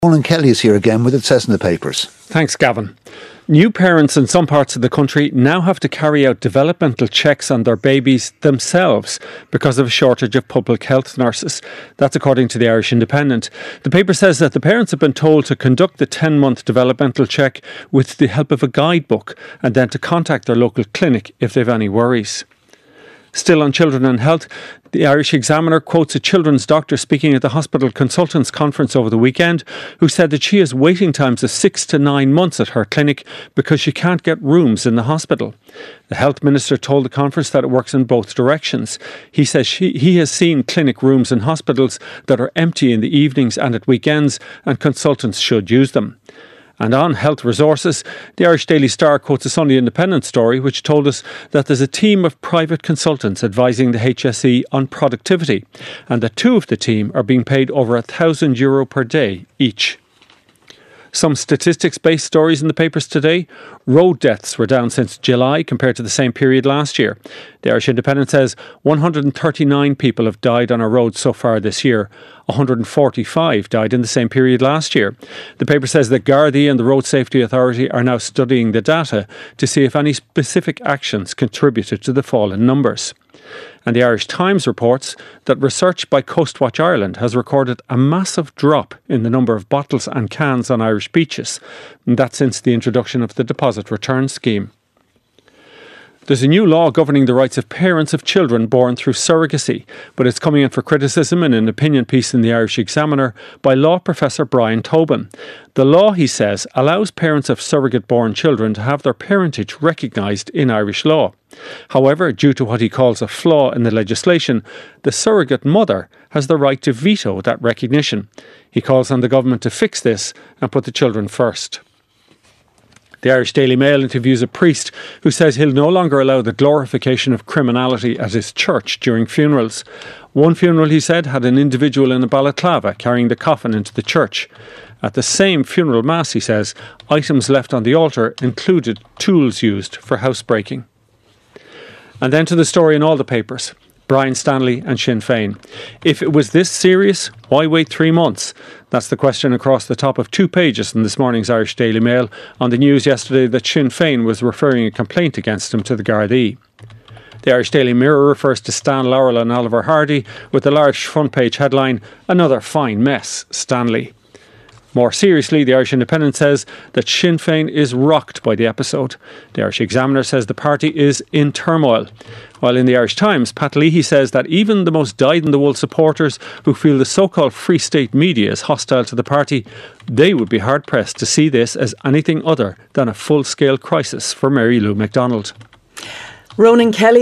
Ronan Kelly is here again with It Says in the Papers. Thanks, Gavin. New parents in some parts of the country now have to carry out developmental checks on their babies themselves because of a shortage of public health nurses. That's according to the Irish Independent. The paper says that the parents have been told to conduct the 10-month developmental check with the help of a guidebook and then to contact their local clinic if they've any worries. Still on children and health, the Irish Examiner quotes a children's doctor speaking at the Hospital Consultants Conference over the weekend, who said that she has waiting times of 6 to 9 months at her clinic because she can't get rooms in the hospital. The Health Minister told the conference that it works in both directions. He says he has seen clinic rooms in hospitals that are empty in the evenings and at weekends, and consultants should use them. And on health resources, the Irish Daily Star quotes a Sunday Independent story which told us that there's a team of private consultants advising the HSE on productivity, and that 2 of the team are being paid over €1,000 per day each. Some statistics-based stories in the papers today. Road deaths were down since July compared to the same period last year. The Irish Independent says 139 people have died on our roads so far this year. 145 died in the same period last year. The paper says that Gardaí and the Road Safety Authority are now studying the data to see if any specific actions contributed to the fall in numbers. And the Irish Times reports that research by Coastwatch Ireland has recorded a massive drop in the number of bottles and cans on Irish beaches, and that's since the introduction of the deposit return scheme. There's a new law governing the rights of parents of children born through surrogacy, but it's coming in for criticism in an opinion piece in the Irish Examiner by law professor Brian Tobin. The law, he says, allows parents of surrogate-born children to have their parentage recognised in Irish law. However, due to what he calls a flaw in the legislation, the surrogate mother has the right to veto that recognition. He calls on the government to fix this and put the children first. The Irish Daily Mail interviews a priest who says he'll no longer allow the glorification of criminality at his church during funerals. One funeral, he said, had an individual in a balaclava carrying the coffin into the church. At the same funeral mass, he says, items left on the altar included tools used for housebreaking. And then to the story in all the papers. Brian Stanley and Sinn Féin. If it was this serious, why wait 3 months? That's the question across the top of 2 pages in this morning's Irish Daily Mail on the news yesterday that Sinn Féin was referring a complaint against him to the Gardaí. The Irish Daily Mirror refers to Stan Laurel and Oliver Hardy with the large front page headline, "Another fine mess, Stanley." More seriously, the Irish Independent says that Sinn Féin is rocked by the episode. The Irish Examiner says the party is in turmoil. While in the Irish Times, Pat Leahy says that even the most dyed-in-the-wool supporters who feel the so-called Free State media is hostile to the party, they would be hard-pressed to see this as anything other than a full-scale crisis for Mary Lou McDonald. Ronan Kelly